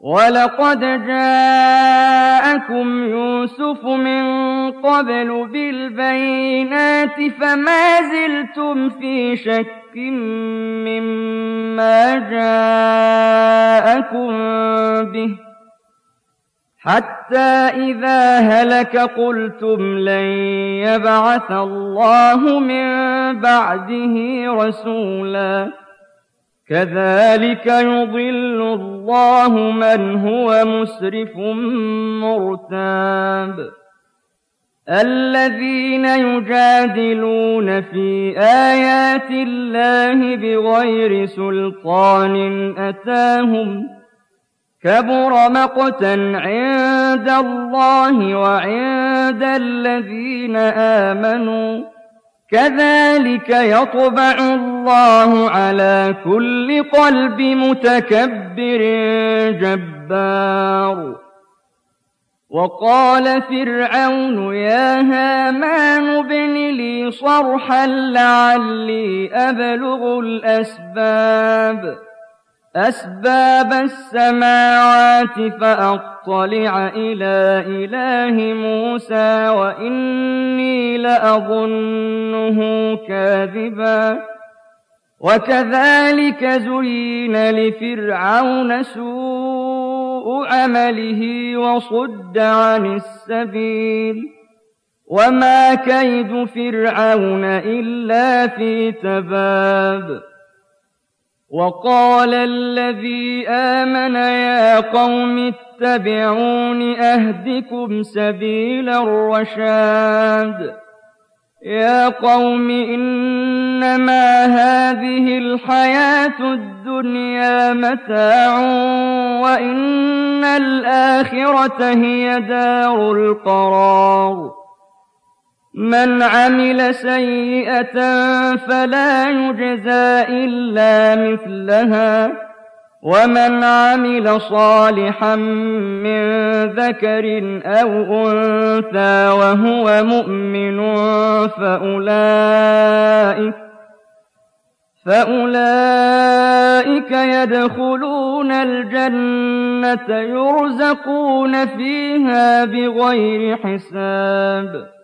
وَلَقَدْ جَاءَكُمْ يُوسُفُ مِن قَبْلُ بِالْبَيِّنَاتِ فَمَا زِلْتُمْ فِي شَكٍّ مِّمَّا جَاءَكُم بِهِ حَتَّىٰ إِذَا هَلَكَ قُلْتُمْ لَن يَبْعَثَ اللَّهُ مِن بَعْدِهِ رَسُولًا كَذَٰلِكَ يُضِلُّ اللَّهُ مَنْ هُوَ مُسْرِفٌ مُّرْتَابٌ الَّذِينَ يُجَادِلُونَ فِي آيَاتِ اللَّهِ بِغَيْرِ سُلْطَانٍ أَتَاهُمْ كَبُرَ مَقْتًا عِندَ اللَّهِ وَعِندَ الَّذِينَ آمَنُوا كَذَٰلِكَ يَطْبَعُ اللَّهُ عَلَىٰ كُلِّ قَلْبِ مُتَكَبِّرٍ جَبَّارٍ وَقَالَ فِرْعَوْنُ يَا هَامَانُ ابْنِ لِي صَرْحًا لَّعَلِّي أَبْلُغُ أَسْبَابَ السَّمَاوَاتِ فَأَطَّلِعَ إِلَىٰ إِلَٰهِ مُوسَىٰ وَإِنِّي لَأَظُنُّهُ كَاذِبًا وَكَذَٰلِكَ زُيِّنَ لِفِرْعَوْنَ سُوءُ عَمَلِهِ وَصُدَّ عَنِ السَّبِيلِ وَمَا كَيْدُ فِرْعَوْنَ إِلَّا فِي تَبَابٍ وَقَالَ الَّذِي آمَنَ يَا قَوْمِ اتَّبِعُونِ أَهْدِكُمْ سَبِيلَ الرَّشَادِ يَا قَوْمِ إِنَّمَا هَٰذِهِ الْحَيَاةُ الدُّنْيَا مَتَاعٌ وَإِنَّ الْآخِرَةَ هِيَ دَارُ الْقَرَارِ مَنْ عَمِلَ سَيِّئَةً فَلَا يُجْزَىٰ إِلَّا مِثْلَهَا وَمَنْ عَمِلَ صَالِحًا مِّن ذَكَرٍ أَوْ أُنثَىٰ وَهُوَ مُؤْمِنٌ فَأُولَٰئِكَ يَدْخُلُونَ الْجَنَّةَ يُرْزَقُونَ فِيهَا بِغَيْرِ حِسَابٍ